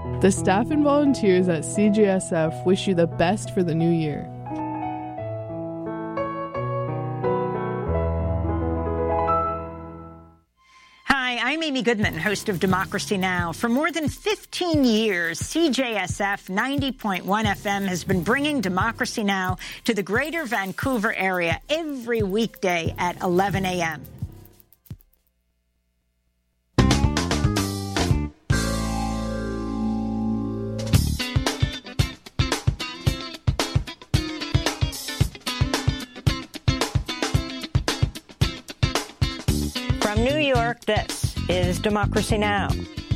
The staff and volunteers at CJSF wish you the best for the new year. Hi, I'm Amy Goodman, host of Democracy Now! For more than 15 years, CJSF 90.1 FM has been bringing Democracy Now! To the greater Vancouver area every weekday at 11 a.m. From New York, this is Democracy Now!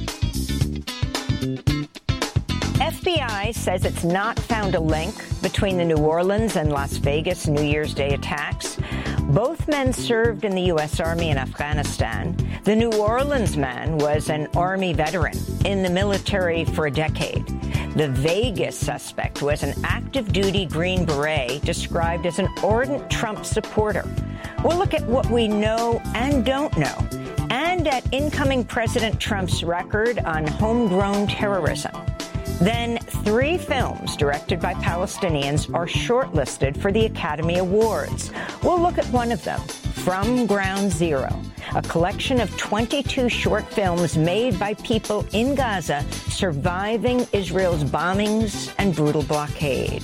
FBI says it's not found a link between the New Orleans and Las Vegas New Year's Day attacks. Both men served in the U.S. Army in Afghanistan. The New Orleans man was an Army veteran in the military for a decade. The Vegas suspect was an active-duty Green Beret described as an ardent Trump supporter. We'll look at what we know and don't know, and at incoming President Trump's record on homegrown terrorism. Then 3 films directed by Palestinians are shortlisted for the Academy Awards. We'll look at one of them, From Ground Zero, a collection of 22 short films made by people in Gaza surviving Israel's bombings and brutal blockade.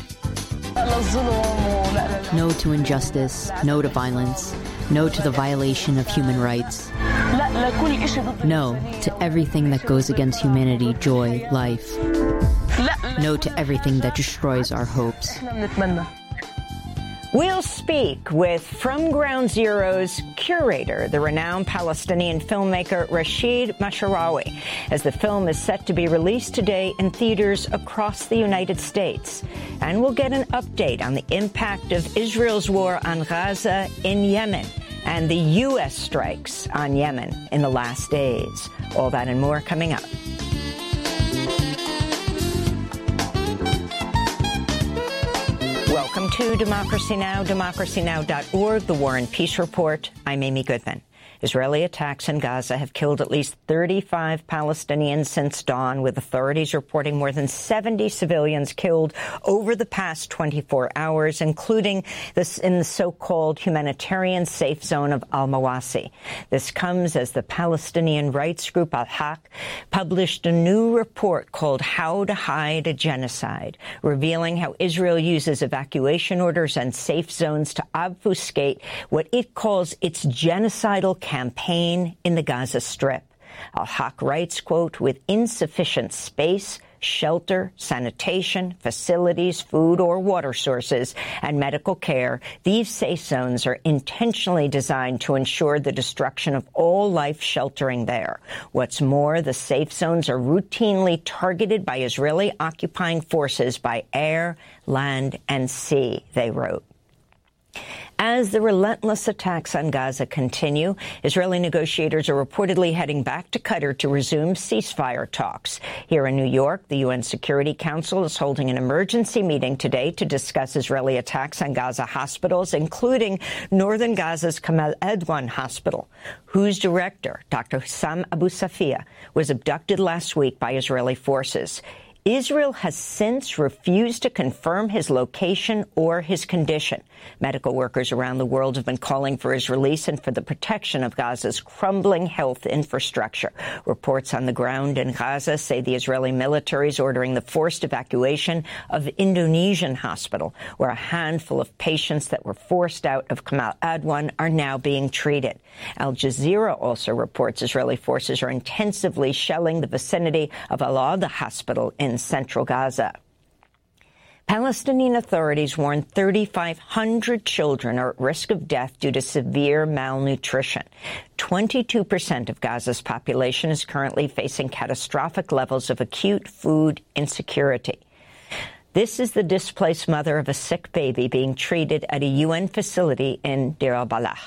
No to injustice, no to violence, no to the violation of human rights. No to everything that goes against humanity, joy, life. No to everything that destroys our hopes. We'll speak with From Ground Zero's curator, the renowned Palestinian filmmaker Rashid Masharawi, as the film is set to be released today in theaters across the United States. And we'll get an update on the impact of Israel's war on Gaza in Yemen and the U.S. strikes on Yemen in the last days. All that and more coming up. Welcome to Democracy Now!, democracynow.org, the War and Peace Report. I'm Amy Goodman. Israeli attacks in Gaza have killed at least 35 Palestinians since dawn, with authorities reporting more than 70 civilians killed over the past 24 hours, including this in the so-called humanitarian safe zone of Al-Mawasi. This comes as the Palestinian rights group Al-Haq published a new report called How to Hide a Genocide, revealing how Israel uses evacuation orders and safe zones to obfuscate what it calls its genocidal campaign in the Gaza Strip. Al-Haq writes, quote, with insufficient space, shelter, sanitation, facilities, food or water sources, and medical care, these safe zones are intentionally designed to ensure the destruction of all life sheltering there. What's more, the safe zones are routinely targeted by Israeli occupying forces by air, land, and sea, they wrote. As the relentless attacks on Gaza continue, Israeli negotiators are reportedly heading back to Qatar to resume ceasefire talks. Here in New York, the UN Security Council is holding an emergency meeting today to discuss Israeli attacks on Gaza hospitals, including northern Gaza's Kamal Adwan Hospital, whose director, Dr. Hussam Abu Safia, was abducted last week by Israeli forces. Israel has since refused to confirm his location or his condition. Medical workers around the world have been calling for his release and for the protection of Gaza's crumbling health infrastructure. Reports on the ground in Gaza say the Israeli military is ordering the forced evacuation of Indonesian hospital, where a handful of patients that were forced out of Kamal Adwan are now being treated. Al Jazeera also reports Israeli forces are intensively shelling the vicinity of Al-Adha hospital in central Gaza. Palestinian authorities warn 3,500 children are at risk of death due to severe malnutrition. 22% of Gaza's population is currently facing catastrophic levels of acute food insecurity. This is the displaced mother of a sick baby being treated at a UN facility in Deir al-Balah.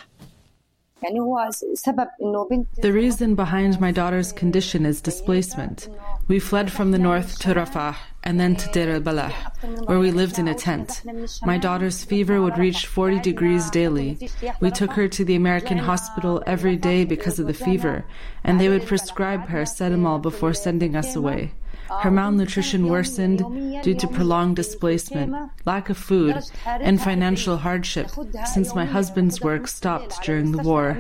The reason behind my daughter's condition is displacement. We fled from the north to Rafah and then to Deir al-Balah, where we lived in a tent. My daughter's fever would reach 40 degrees daily. We took her to the American hospital every day because of the fever, and they would prescribe paracetamol before sending us away. Her malnutrition worsened due to prolonged displacement, lack of food, and financial hardship since my husband's work stopped during the war.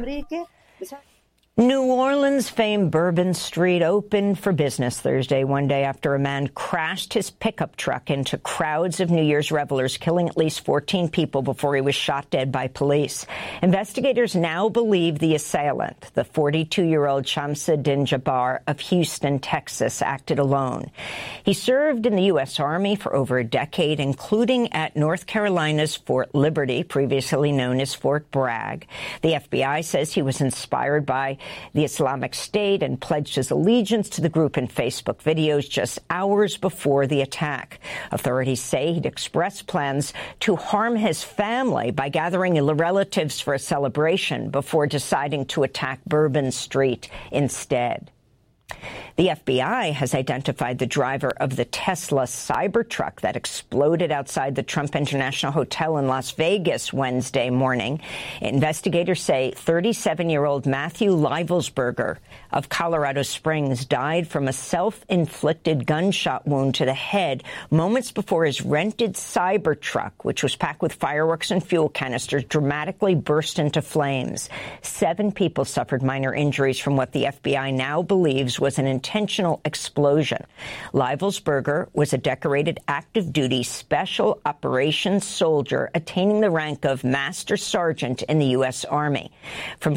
New Orleans famed Bourbon Street opened for business Thursday, one day after a man crashed his pickup truck into crowds of New Year's revelers, killing at least 14 people before he was shot dead by police. Investigators now believe the assailant, the 42-year-old Shamsuddin Jabbar of Houston, Texas, acted alone. He served in the U.S. Army for over a decade, including at North Carolina's Fort Liberty, previously known as Fort Bragg. The FBI says he was inspired by the Islamic State and pledged his allegiance to the group in Facebook videos just hours before the attack. Authorities say he'd expressed plans to harm his family by gathering relatives for a celebration before deciding to attack Bourbon Street instead. The FBI has identified the driver of the Tesla Cybertruck that exploded outside the Trump International Hotel in Las Vegas Wednesday morning. Investigators say 37-year-old Matthew Livelsberger of Colorado Springs died from a self-inflicted gunshot wound to the head moments before his rented Cybertruck, which was packed with fireworks and fuel canisters, dramatically burst into flames. 7 people suffered minor injuries from what the FBI now believes was an intentional explosion. Livelsberger was a decorated active-duty special operations soldier attaining the rank of Master Sergeant in the U.S. Army. From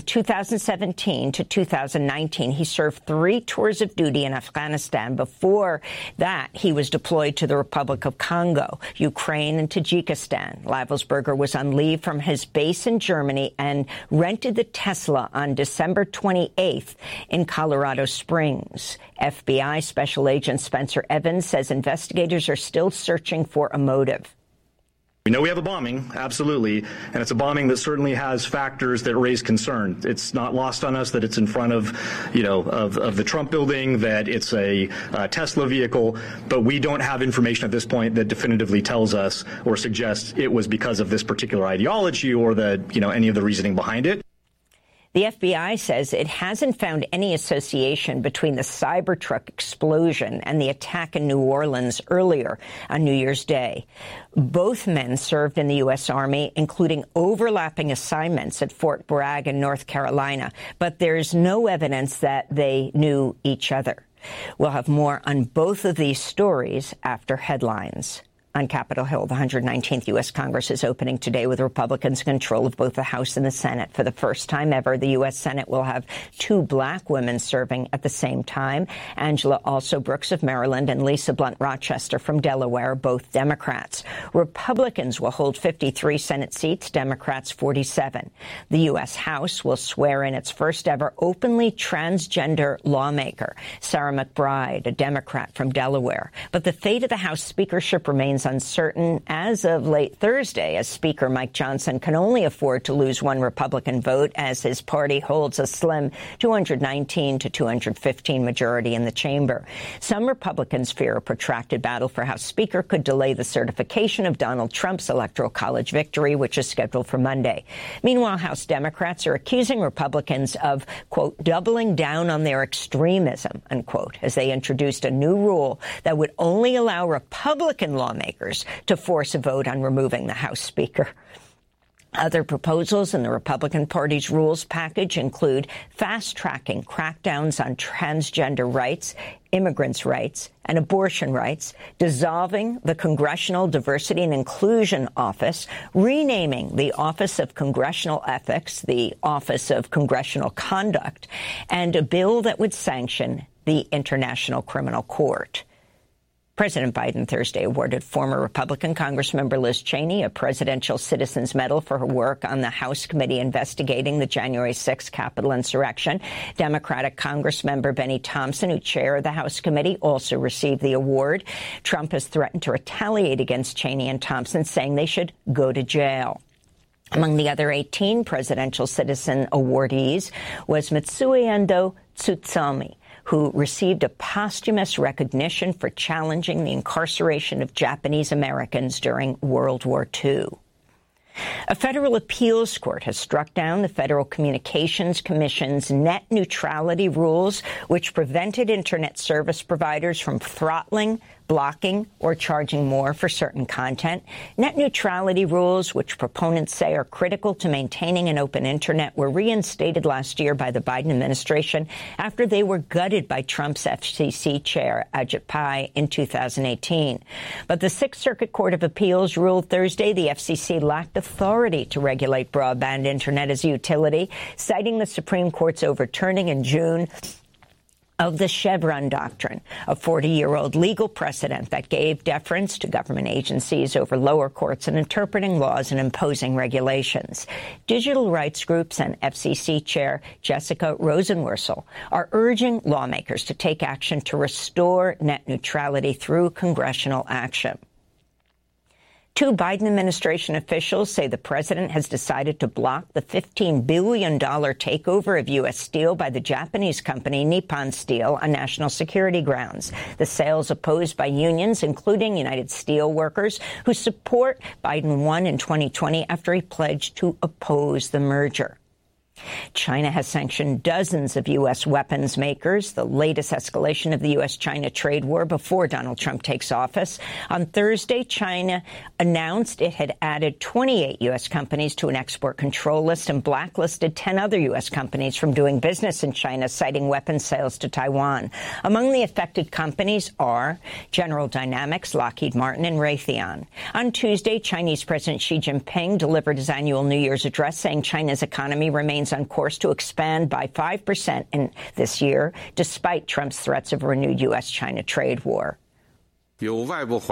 2017 to 2019, he served 3 tours of duty in Afghanistan. Before that, he was deployed to the Republic of Congo, Ukraine, and Tajikistan. Livelsberger was on leave from his base in Germany and rented the Tesla on December 28th in Colorado Springs. FBI Special Agent Spencer Evans says investigators are still searching for a motive. We know we have a bombing, absolutely, and it's a bombing that certainly has factors that raise concern. It's not lost on us that it's in front of, of the Trump building, that it's a Tesla vehicle, but we don't have information at this point that definitively tells us or suggests it was because of this particular ideology or any of the reasoning behind it. The FBI says it hasn't found any association between the Cybertruck explosion and the attack in New Orleans earlier on New Year's Day. Both men served in the U.S. Army, including overlapping assignments at Fort Bragg in North Carolina, but there's no evidence that they knew each other. We'll have more on both of these stories after headlines. On Capitol Hill, the 119th U.S. Congress is opening today with Republicans in control of both the House and the Senate. For the first time ever, the U.S. Senate will have 2 black women serving at the same time. Angela Also Brooks of Maryland and Lisa Blunt Rochester from Delaware, both Democrats. Republicans will hold 53 Senate seats, Democrats 47. The U.S. House will swear in its first ever openly transgender lawmaker, Sarah McBride, a Democrat from Delaware. But the fate of the House speakership remains uncertain as of late Thursday, as Speaker Mike Johnson can only afford to lose 1 Republican vote as his party holds a slim 219 to 215 majority in the chamber. Some Republicans fear a protracted battle for House Speaker could delay the certification of Donald Trump's Electoral College victory, which is scheduled for Monday. Meanwhile, House Democrats are accusing Republicans of, quote, doubling down on their extremism, unquote, as they introduced a new rule that would only allow Republican lawmakers to force a vote on removing the House Speaker. Other proposals in the Republican Party's rules package include fast-tracking crackdowns on transgender rights, immigrants' rights, and abortion rights, dissolving the Congressional Diversity and Inclusion Office, renaming the Office of Congressional Ethics the Office of Congressional Conduct, and a bill that would sanction the International Criminal Court. President Biden Thursday awarded former Republican Congressmember Liz Cheney a Presidential Citizens Medal for her work on the House committee investigating the January 6th Capitol insurrection. Democratic Congressmember Benny Thompson, who chaired the House committee, also received the award. Trump has threatened to retaliate against Cheney and Thompson, saying they should go to jail. Among the other 18 Presidential Citizen awardees was Mitsui Endo Tsutsumi, who received a posthumous recognition for challenging the incarceration of Japanese Americans during World War II. A federal appeals court has struck down the Federal Communications Commission's net neutrality rules, which prevented Internet service providers from throttling, blocking, or charging more for certain content. Net neutrality rules, which proponents say are critical to maintaining an open Internet, were reinstated last year by the Biden administration after they were gutted by Trump's FCC chair, Ajit Pai, in 2018. But the Sixth Circuit Court of Appeals ruled Thursday the FCC lacked authority to regulate broadband Internet as a utility, citing the Supreme Court's overturning in June of the Chevron doctrine, a 40-year-old legal precedent that gave deference to government agencies over lower courts in interpreting laws and imposing regulations. Digital rights groups and FCC Chair Jessica Rosenworcel are urging lawmakers to take action to restore net neutrality through congressional action. Two Biden administration officials say the president has decided to block the $15 billion takeover of U.S. Steel by the Japanese company Nippon Steel on national security grounds. The sale is opposed by unions, including United Steelworkers, who support Biden won in 2020 after he pledged to oppose the merger. China has sanctioned dozens of U.S. weapons makers, the latest escalation of the U.S.-China trade war before Donald Trump takes office. On Thursday, China announced it had added 28 U.S. companies to an export control list and blacklisted 10 other U.S. companies from doing business in China, citing weapons sales to Taiwan. Among the affected companies are General Dynamics, Lockheed Martin, and Raytheon. On Tuesday, Chinese President Xi Jinping delivered his annual New Year's address, saying China's economy remains on course to expand by 5% in this year, despite Trump's threats of a renewed U.S.-China trade war. The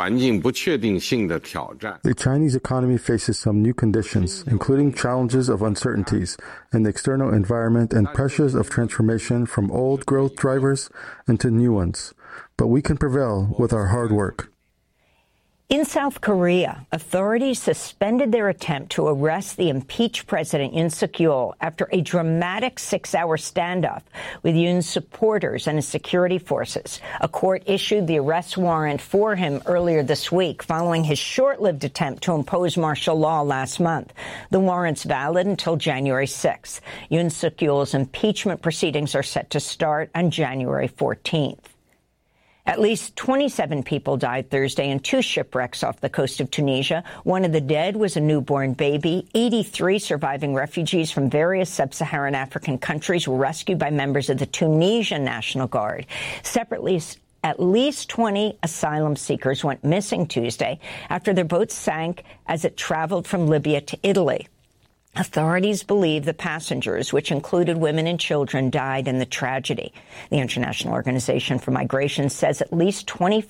Chinese economy faces some new conditions, including challenges of uncertainties in the external environment and pressures of transformation from old growth drivers into new ones. But we can prevail with our hard work. In South Korea, authorities suspended their attempt to arrest the impeached President Yoon Suk-yeol after a dramatic 6-hour standoff with Yoon's supporters and his security forces. A court issued the arrest warrant for him earlier this week, following his short-lived attempt to impose martial law last month. The warrant's valid until January 6th. Yoon Suk-yeol's impeachment proceedings are set to start on January 14th. At least 27 people died Thursday in 2 shipwrecks off the coast of Tunisia. One of the dead was a newborn baby. 83 surviving refugees from various sub-Saharan African countries were rescued by members of the Tunisian National Guard. Separately, at least 20 asylum seekers went missing Tuesday after their boat sank as it traveled from Libya to Italy. Authorities believe the passengers, which included women and children, died in the tragedy. The International Organization for Migration says at least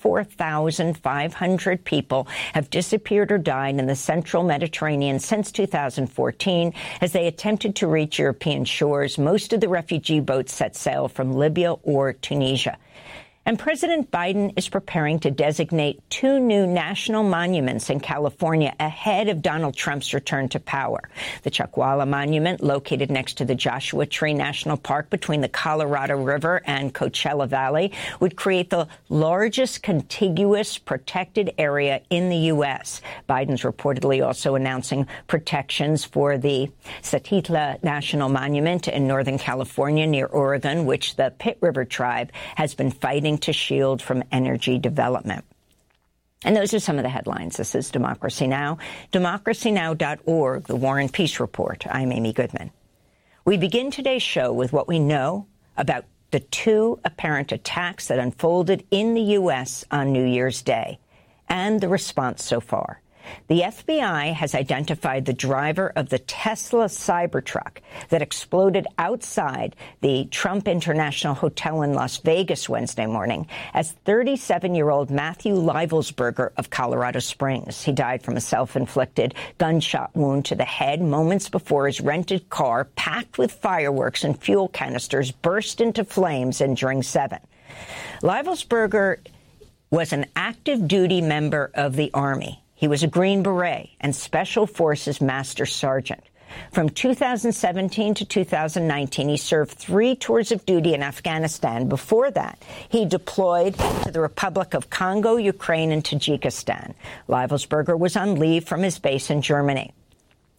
24,500 people have disappeared or died in the central Mediterranean since 2014 as they attempted to reach European shores. Most of the refugee boats set sail from Libya or Tunisia. And President Biden is preparing to designate 2 new national monuments in California ahead of Donald Trump's return to power. The Chuckwalla Monument, located next to the Joshua Tree National Park between the Colorado River and Coachella Valley, would create the largest contiguous protected area in the U.S. Biden's reportedly also announcing protections for the Satitla National Monument in Northern California near Oregon, which the Pit River Tribe has been fighting to shield from energy development. And those are some of the headlines. This is Democracy Now!, democracynow.org, The War and Peace Report. I'm Amy Goodman. We begin today's show with what we know about the 2 apparent attacks that unfolded in the U.S. on New Year's Day and the response so far. The FBI has identified the driver of the Tesla Cybertruck that exploded outside the Trump International Hotel in Las Vegas Wednesday morning as 37-year-old Matthew Leibelsberger of Colorado Springs. He died from a self-inflicted gunshot wound to the head moments before his rented car, packed with fireworks and fuel canisters, burst into flames, injuring 7. Leibelsberger was an active duty member of the Army. He was a Green Beret and Special Forces Master Sergeant. From 2017 to 2019, he served 3 tours of duty in Afghanistan. Before that, he deployed to the Republic of Congo, Ukraine, and Tajikistan. Leibelsberger was on leave from his base in Germany.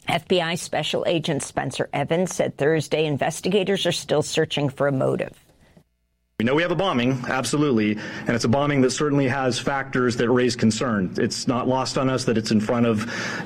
FBI Special Agent Spencer Evans said Thursday investigators are still searching for a motive. We know we have a bombing, absolutely, and it's a bombing that certainly has factors that raise concern. It's not lost on us that it's in front of,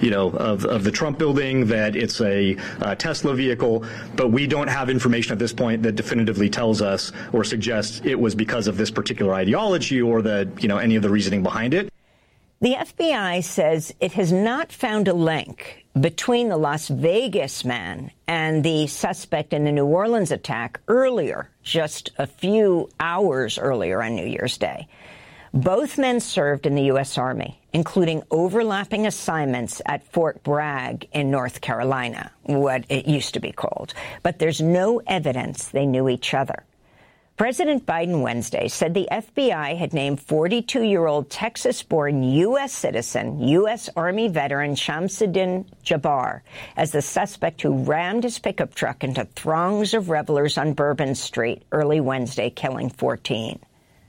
of the Trump building, that it's a Tesla vehicle, but we don't have information at this point that definitively tells us or suggests it was because of this particular ideology or any of the reasoning behind it. The FBI says it has not found a link between the Las Vegas man and the suspect in the New Orleans attack earlier, just a few hours earlier on New Year's Day. Both men served in the U.S. Army, including overlapping assignments at Fort Bragg in North Carolina, what it used to be called. But there's no evidence they knew each other. President Biden Wednesday said the FBI had named 42-year-old Texas-born U.S. citizen, U.S. Army veteran Shamsuddin Jabbar as the suspect who rammed his pickup truck into throngs of revelers on Bourbon Street early Wednesday, killing 14.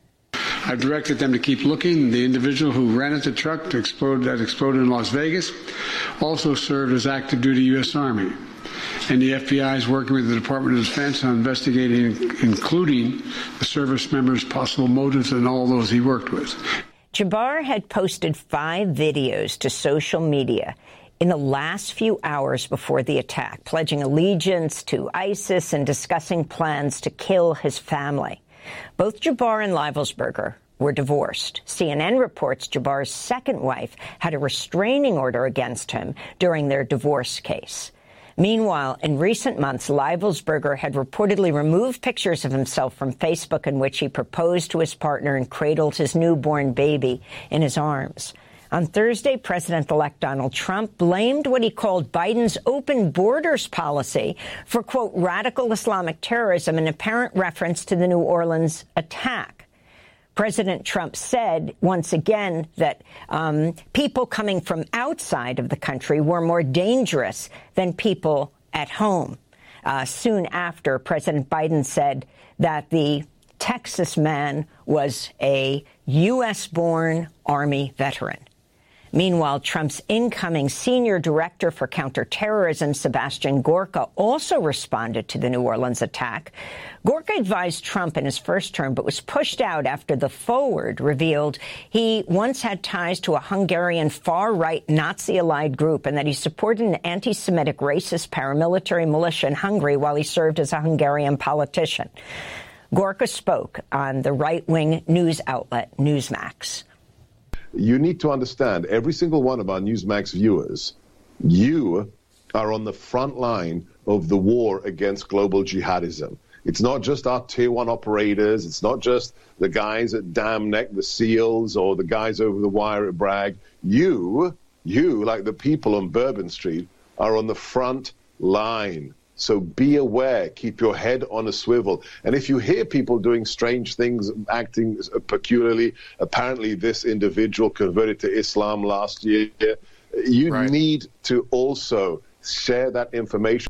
I've directed them to keep looking. The individual who ran at the truck that exploded in Las Vegas also served as active duty U.S. Army. And the FBI is working with the Department of Defense on investigating, including the service members' possible motives and all those he worked with. Jabbar had posted 5 videos to social media in the last few hours before the attack, pledging allegiance to ISIS and discussing plans to kill his family. Both Jabbar and Leibelsberger were divorced. CNN reports Jabbar's second wife had a restraining order against him during their divorce case. Meanwhile, in recent months, Leibelsberger had reportedly removed pictures of himself from Facebook in which he proposed to his partner and cradled his newborn baby in his arms. On Thursday, President-elect Donald Trump blamed what he called Biden's open borders policy for, quote, radical Islamic terrorism, in apparent reference to the New Orleans attack. President Trump said once again that people coming from outside of the country were more dangerous than people at home. Soon after, President Biden said that the Texas man was a U.S.-born Army veteran. Meanwhile, Trump's incoming senior director for counterterrorism, Sebastian Gorka, also responded to the New Orleans attack. Gorka advised Trump in his first term, but was pushed out after The Forward revealed he once had ties to a Hungarian far-right Nazi-allied group and that he supported an anti-Semitic racist paramilitary militia in Hungary while he served as a Hungarian politician. Gorka spoke on the right-wing news outlet Newsmax. You need to understand, every single one of our Newsmax viewers, you are on the front line of the war against global jihadism. It's not just our tier 1 operators. It's not just the guys at Dam Neck, the SEALs, or the guys over the wire at Bragg. You, like the people on Bourbon Street, are on the front line. So be aware, keep your head on a swivel. And if you hear people doing strange things, acting peculiarly, apparently this individual converted to Islam last year, you need to also share that information.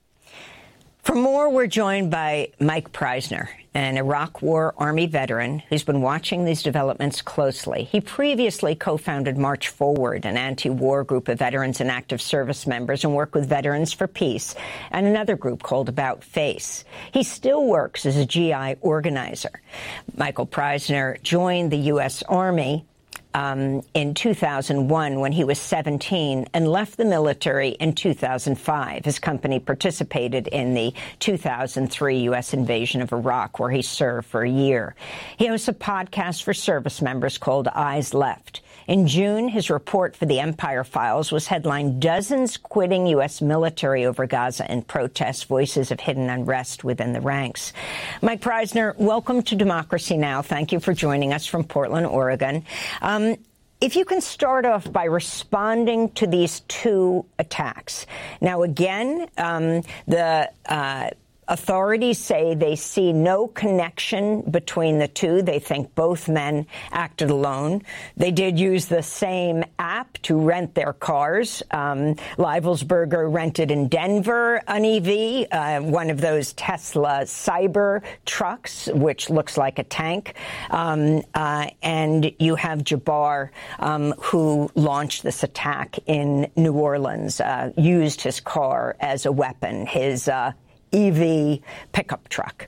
For more, we're joined by Mike Preisner, an Iraq War Army veteran who's been watching these developments closely. He previously co-founded March Forward, an anti-war group of veterans and active service members, and worked with Veterans for Peace and another group called About Face. He still works as a GI organizer. Michael Preisner joined the U.S. Army in 2001 when he was 17 and left the military in 2005. His company participated in the 2003 U.S. invasion of Iraq, where he served for a year. He hosts a podcast for service members called Eyes Left. In June, his report for the Empire Files was headlined "Dozens Quitting U.S. Military Over Gaza in Protest, Voices of Hidden Unrest Within the Ranks." Mike Preisner, welcome to Democracy Now! Thank you for joining us from Portland, Oregon. If you can start off by responding to these two attacks. Now, again, the Authorities say they see no connection between the two. They think both men acted alone. They did use the same app to rent their cars. Leibelsberger rented in Denver an EV, one of those Tesla Cyber trucks, which looks like a tank. And you have Jabbar, who launched this attack in New Orleans, used his car as a weapon, his EV pickup truck.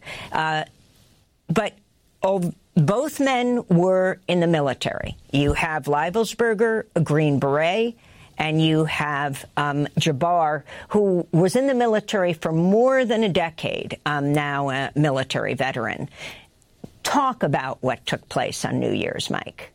But both men were in the military. You have Leibelsberger, a Green Beret, and you have Jabbar, who was in the military for more than a decade, now a military veteran. Talk about what took place on New Year's, Mike.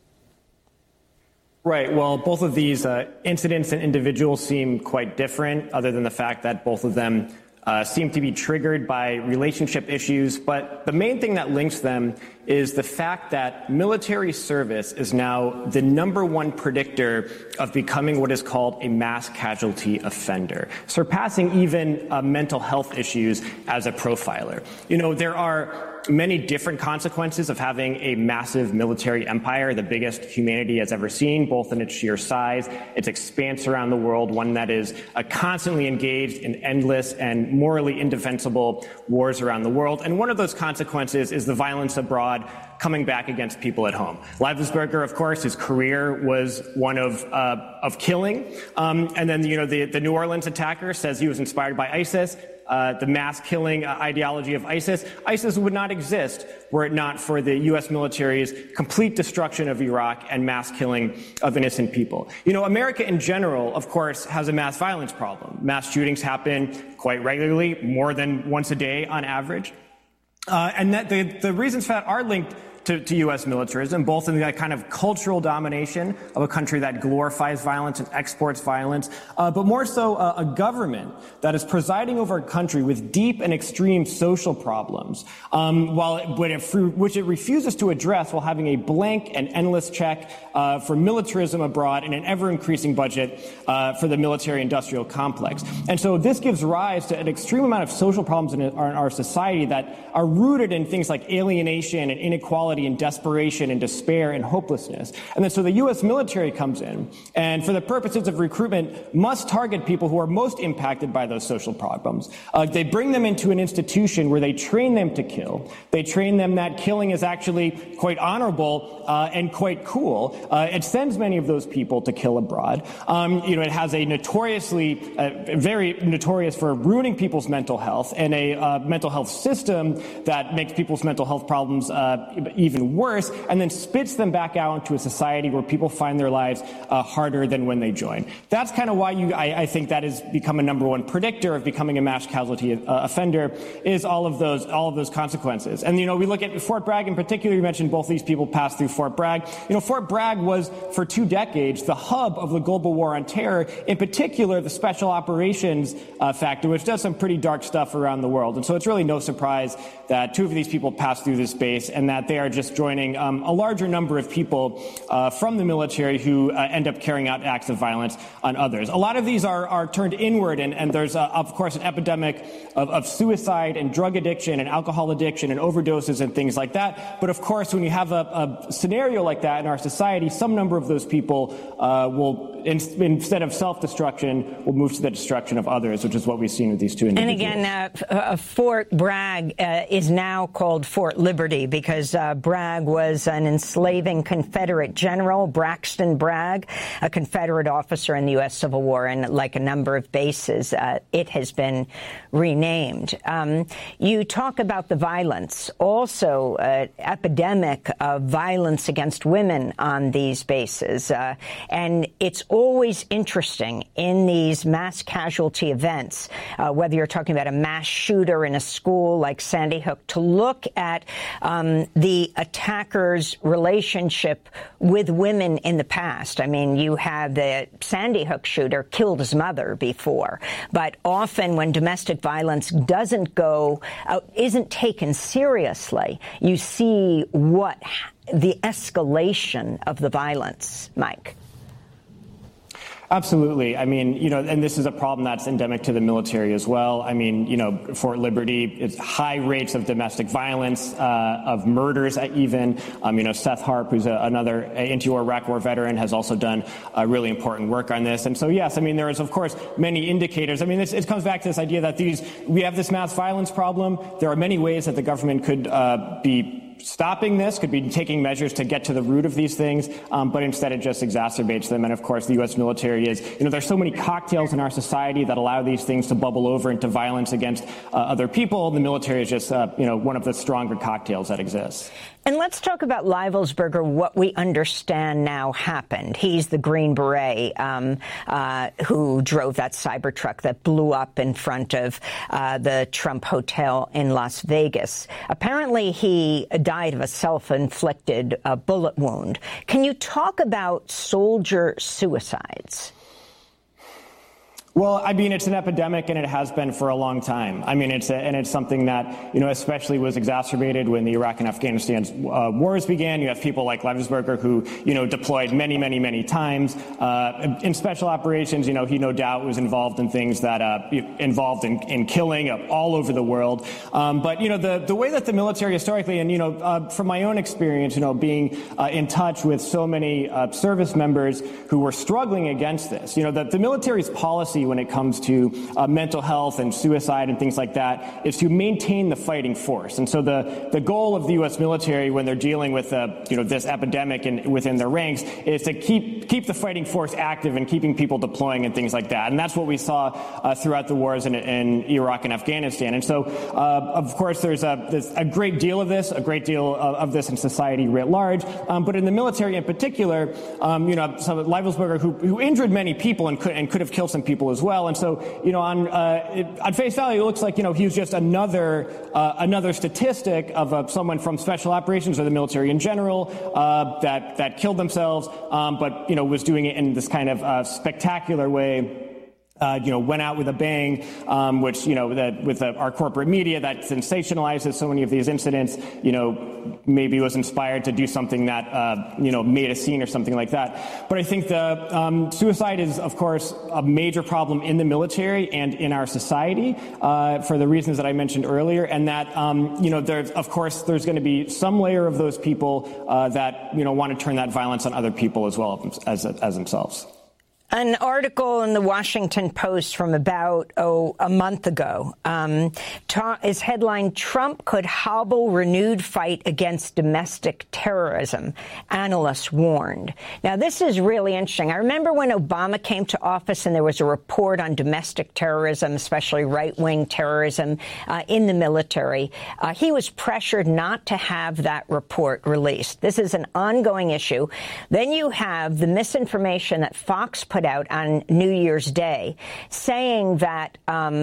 Right. Well, both of these incidents and individuals seem quite different, other than the fact that both of them seem to be triggered by relationship issues. But the main thing that links them is the fact that military service is now the #1 predictor of becoming what is called a mass casualty offender, surpassing even mental health issues as a profiler. You know, there are many different consequences of having a massive military empire, the biggest humanity has ever seen, both in its sheer size, its expanse around the world, one that is constantly engaged in endless and morally indefensible wars around the world. And one of those consequences is the violence abroad coming back against people at home. Leibelsberger, of course, his career was one of killing. And then, you know, the New Orleans attacker says he was inspired by ISIS. The mass killing ideology of ISIS. ISIS would not exist were it not for the U.S. military's complete destruction of Iraq and mass killing of innocent people. You know, America in general, of course, has a mass violence problem. Mass shootings happen quite regularly, more than once a day on average. And that the reasons for that are linked to U.S. militarism, both in the kind of cultural domination of a country that glorifies violence and exports violence, but more so a government that is presiding over a country with deep and extreme social problems, which it refuses to address while having a blank and endless check for militarism abroad and an ever-increasing budget for the military-industrial complex. And so this gives rise to an extreme amount of social problems in our society that are rooted in things like alienation and inequality and desperation and despair and hopelessness. And then so the U.S. military comes in and for the purposes of recruitment must target people who are most impacted by those social problems. They bring them into an institution where they train them to kill. They train them that killing is actually quite honorable and quite cool. It sends many of those people to kill abroad. It has a very notorious for ruining people's mental health and a mental health system that makes people's mental health problems even worse, and then spits them back out into a society where people find their lives harder than when they join. That's kind of why I think that has become a #1 predictor of becoming a mass casualty offender is all of those consequences. And, you know, we look at Fort Bragg in particular. You mentioned both these people passed through Fort Bragg. You know, Fort Bragg was for 2 decades the hub of the global war on terror, in particular the special operations factor, which does some pretty dark stuff around the world. And so it's really no surprise that 2 of these people passed through this base and that they are just joining a larger number of people from the military who end up carrying out acts of violence on others. A lot of these are turned inward, and there's, of course, an epidemic of suicide and drug addiction and alcohol addiction and overdoses and things like that. But, of course, when you have a scenario like that in our society, some number of those people will, instead of self-destruction, will move to the destruction of others, which is what we've seen with these 2 individuals. And again, Fort Bragg is now called Fort Liberty because Bragg was an enslaving Confederate general, Braxton Bragg, a Confederate officer in the U.S. Civil War, and like a number of bases, it has been renamed. You talk about the violence, also epidemic of violence against women on these bases, and it's always interesting in these mass casualty events, whether you're talking about a mass shooter in a school like Sandy Hook, to look at the attacker's relationship with women in the past. I mean, you have the Sandy Hook shooter killed his mother before, but often when domestic violence isn't taken seriously, you see the escalation of the violence, Mike. Absolutely. I mean, and this is a problem that's endemic to the military as well. I mean, Fort Liberty, it's high rates of domestic violence, of murders even. Seth Harp, who's another anti-Iraq war veteran, has also done really important work on this. And so, yes, I mean, there is, of course, many indicators. I mean, it comes back to this idea that we have this mass violence problem. There are many ways that the government could be stopping this, could be taking measures to get to the root of these things, but instead it just exacerbates them. And of course, the U.S. military is, there's so many cocktails in our society that allow these things to bubble over into violence against other people. The military is just, one of the stronger cocktails that exists. And let's talk about Leibelsberger, what we understand now happened. He's the Green Beret who drove that Cybertruck that blew up in front of the Trump Hotel in Las Vegas. Apparently, he died of a self-inflicted bullet wound. Can you talk about soldier suicides? Well, I mean, it's an epidemic, and it has been for a long time. I mean, it's something that, especially was exacerbated when the Iraq and Afghanistan wars began. You have people like Leibelsberger who, deployed many, many, many times in special operations. He no doubt was involved in things that involved in killing all over the world. But the way that the military historically, and from my own experience, being in touch with so many service members who were struggling against this, the military's policy when it comes to mental health and suicide and things like that is to maintain the fighting force. And so the goal of the U.S. military when they're dealing with this epidemic within their ranks is to keep the fighting force active and keeping people deploying and things like that. And that's what we saw throughout the wars in Iraq and Afghanistan. And so, of course, there's a great deal of this, in society writ large. But in the military in particular, so Leibelsberger, who injured many people and could have killed some people as well. And so, on face value, it looks like, he was just another statistic of someone from special operations or the military in general that killed themselves, but, was doing it in this kind of spectacular way. Went out with a bang, which, with our corporate media that sensationalizes so many of these incidents, maybe was inspired to do something that, made a scene or something like that. But I think the suicide is, of course, a major problem in the military and in our society for the reasons that I mentioned earlier. And that, there's going to be some layer of those people that, want to turn that violence on other people as well as themselves. An article in the Washington Post from about, a month ago is headlined, "Trump could hobble renewed fight against domestic terrorism, analysts warned." Now, this is really interesting. I remember when Obama came to office and there was a report on domestic terrorism, especially right-wing terrorism in the military. He was pressured not to have that report released. This is an ongoing issue. Then you have the misinformation that Fox put out on New Year's Day saying that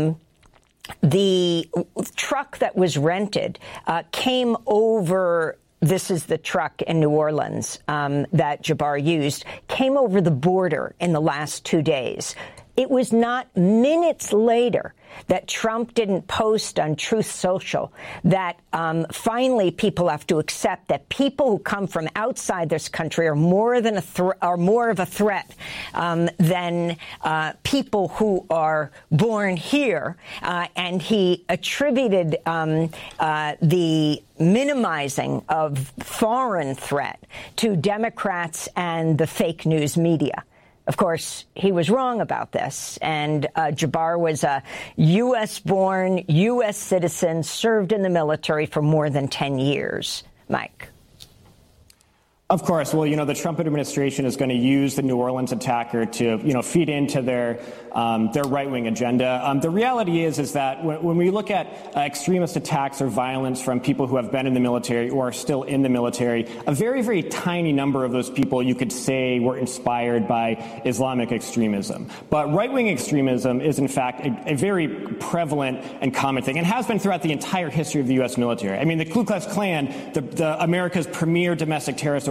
the truck that was rented came over. This is the truck in New Orleans that Jabbar used, came over the border in the last 2 days. It was not minutes later that Trump didn't post on Truth Social that finally people have to accept that people who come from outside this country are more of a threat than people who are born here. And he attributed the minimizing of foreign threat to Democrats and the fake news media. Of course, he was wrong about this, and Jabbar was a U.S.-born, U.S. citizen, served in the military for more than 10 years. Mike. Of course. Well, the Trump administration is going to use the New Orleans attacker to, feed into their right-wing agenda. The reality is that when we look at extremist attacks or violence from people who have been in the military or are still in the military, a very, very tiny number of those people you could say were inspired by Islamic extremism. But right-wing extremism is, in fact, a very prevalent and common thing, and has been throughout the entire history of the U.S. military. I mean, the Ku Klux Klan, the America's premier domestic terrorist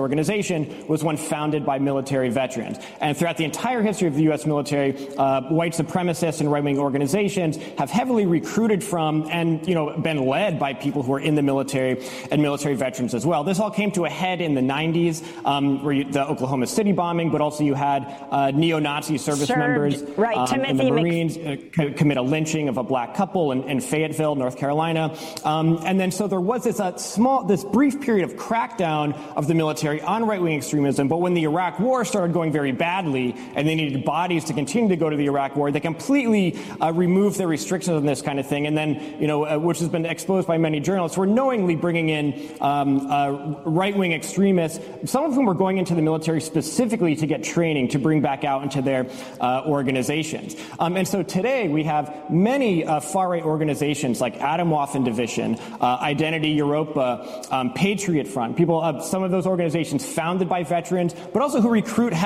organization was one founded by military veterans. And throughout the entire history of the U.S. military, white supremacists and right-wing organizations have heavily recruited from and, been led by people who are in the military and military veterans as well. This all came to a head in the 90s, where the Oklahoma City bombing, but also you had neo-Nazi service members in the Marines commit a lynching of a black couple in Fayetteville, North Carolina. And then so there was this brief period of crackdown of the military on right-wing extremism, but when the Iraq War started going very badly and they needed bodies to continue to go to the Iraq War, they completely removed their restrictions on this kind of thing. And then, which has been exposed by many journalists, were knowingly bringing in right-wing extremists, some of whom were going into the military specifically to get training to bring back out into their organizations. And so today we have many far-right organizations like Atomwaffen Division, Identity Europa, Patriot Front, some of those organizations founded by veterans, but also who recruit